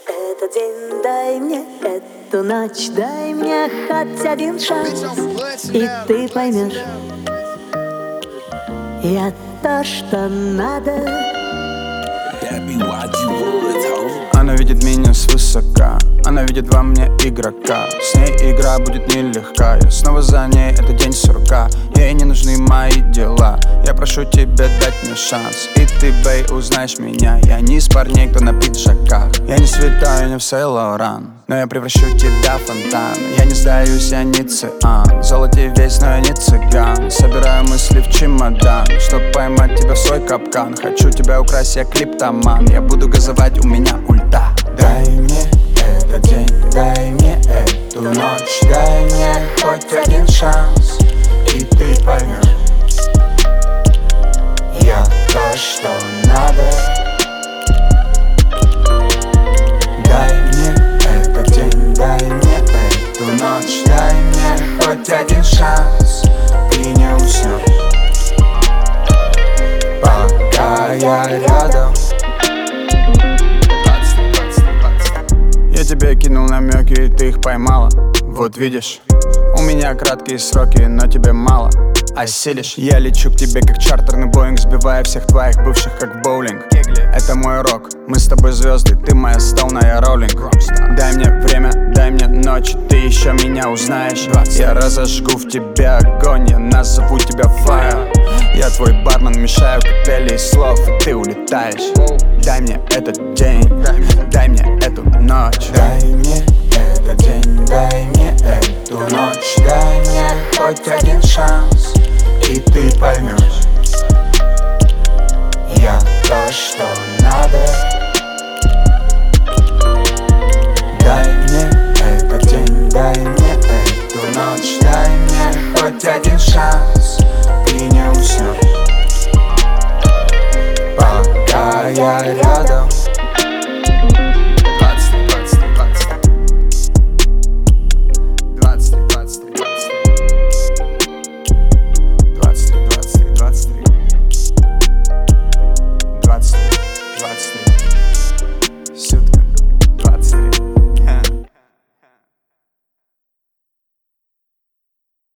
этот день дай мне, эту ночь дай мне хоть один шанс, и ты поймешь, я то, что надо. Она видит меня свысока, она видит во мне игрока. С ней игра будет нелегка, я снова за ней, это день сурка. Ей не нужны мои дела, я прошу тебя дать мне шанс. И ты, бэй, узнаешь меня, я не из парней, кто на пиджаках. Я не святой, я не в Сен-Лоран, но я превращу тебя в фонтан. Я не сдаюсь, я не циан, в золоте весь, но я не цыган. Собираю мысли в чемодан, чтоб поймать тебя в свой капкан. Хочу тебя украсть, я клиптоман, я буду газовать, у меня ульта. Дай мне этот день, дай мне эту ночь, дай мне хоть один шанс, и ты поймешь, я то, что надо. Дай мне этот день, дай мне эту ночь, дай мне хоть один шанс, ты не уснешь, пока я рядом. Я тебе кинул намеки, и ты их поймала. Вот видишь, у меня краткие сроки, но тебе мало. Осилишь, я лечу к тебе как чартерный Боинг, сбивая всех твоих бывших как в боулинг. Это мой рок, мы с тобой звезды, ты моя стоун, а я роллинг. Дай мне время, дай мне ночь, ты еще меня узнаешь. Я разожгу в тебе огонь, я назову тебя Fire. Я твой бармен, мешаю коктейли из слов, и ты улетаешь. Дай мне этот день, дай мне эту ночь. Дай мне этот день, дай мне эту ночь, дай мне хоть один шанс, и ты поймешь, я то, что надо.